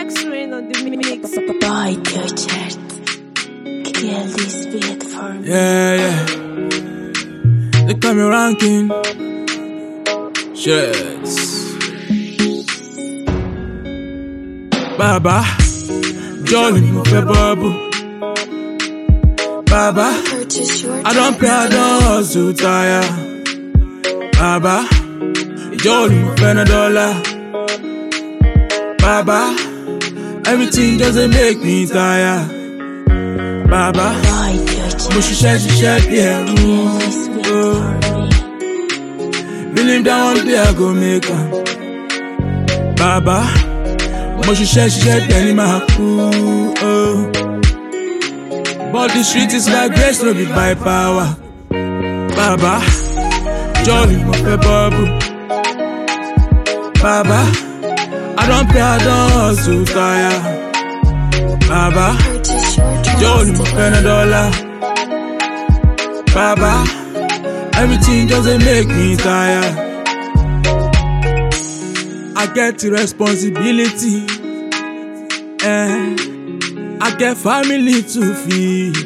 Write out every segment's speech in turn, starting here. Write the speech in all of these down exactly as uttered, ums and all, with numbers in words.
Max Rain on the mix. Boy, T-shirt. Kill this beat for me. Yeah, yeah. They call me ranking. Shirts. Baba, Jolly Mufe Bubble. Baba, I don't pay, I don't hustle tire. Baba, Jolly Mufe no dollar. Baba, everything doesn't make me tired. Baba, but she said, she said, yeah, oh. Believe that one day I go make her. Baba, but she said, she said, then my cool, oh. But the street is my grace, no be by power. Baba, Jolly Mufe Bubble. Baba, I don't pay, I don't hustle tire. Baba, Jolly Mufe no dollar. Baba, everything doesn't make me tired. I get the responsibility, eh? I get family to feed.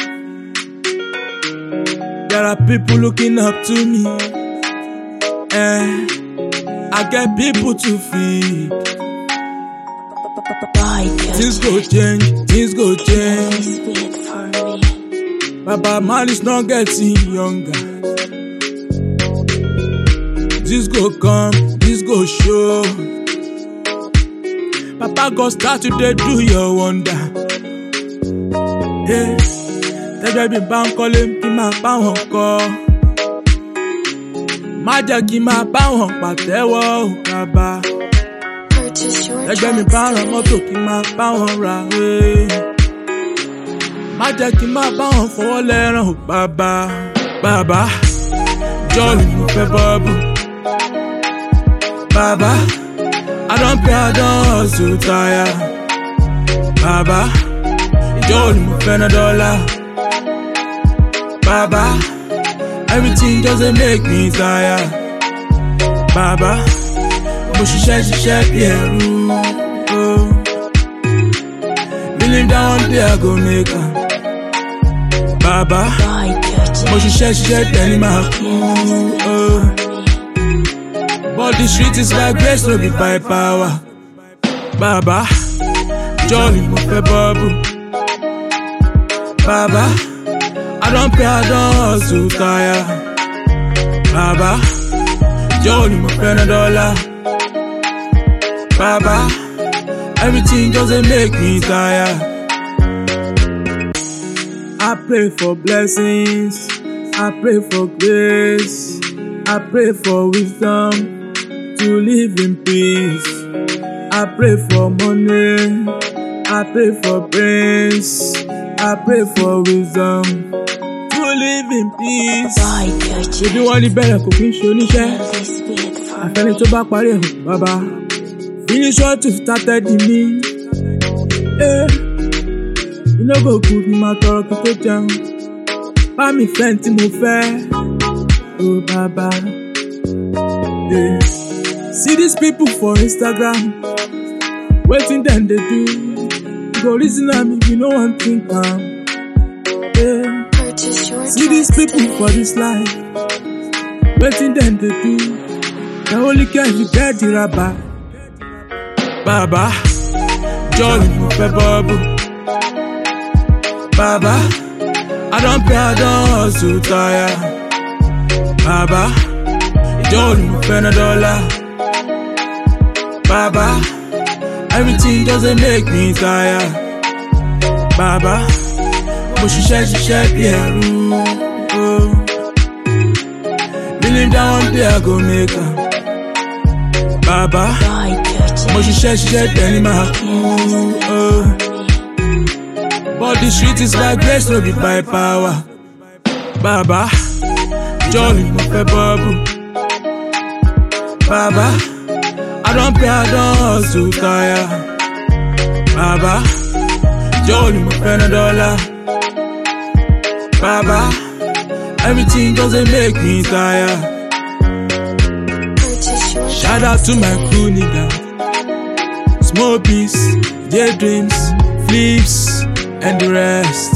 There are people looking up to me, eh? I get people to feed. Things go change, things go change. Baba, man is not getting younger. This go come, this go show. Papa go start today, do your wonder. Yeah, tell me bang call him, ki ma bá wọn kọ. Má jẹ́ kí ma bá wọn pàtẹ́wọ́, bàbá. Tell me bá ra mọ́tò kí ma bá wọn ra. Má jẹ́ kí ma bá wọn fọwọ́ lẹ́ràn, bàbá. Bàbá, Jolly Mufe Bubble. Baba, I don't pay, I don't hustle tire. Baba, Jolly Mufe no dollar. Baba, everything doesn't make me tired. Baba, but she said, she said, yeah, oh. Believe that one day I go make her. Baba, but she said, she said, then my cool, oh. But the street is my grace, no be by power. Baba, Jolly Mufe Bubble. Baba, I don't pay, I don't hustle tire. Baba, Jolly Mufe no dollar. Baba, everything doesn't make me tired. I pray for blessings, I pray for grace, I pray for wisdom to live in peace. I pray for money, I pray for brains, I pray for wisdom to live in peace. If you want the better, kò kí n ṣe oníṣẹ́. Àfẹ́ni tó bá parí ẹ̀hún, bàbá. Finish what you started in me. Eh, you no go good ní máa tọrọ kí tó jẹun. Bá mi fẹ́ tí mo fẹ́. Oh, bàbá. Yeah. See these people for Instagram, waiting then they do. You go reason at me, you know one thing come. Yeah. See these people for this life, waiting then they do. The only care if you get the rabbi. Baba, Jolly Mufe Bubble. Baba, I don't pay, I don't hustle tire. Baba, Jolly Mufe no dollar. Baba, everything doesn't make me tired. Baba, but she said, she said, yeah, oh. Believe that one day I go make her. Baba, but she said, she said, then my cool, oh. But the street is my grace, no be by power. Baba, Jolly Mufe Bubble. Baba, I don't pay, I don't hustle tire. Baba, Jolly Mufe no dollar. Baba, everything doesn't make me tired. Shout out to my crew nigga, Small Beast, daydreams, flips, and the rest.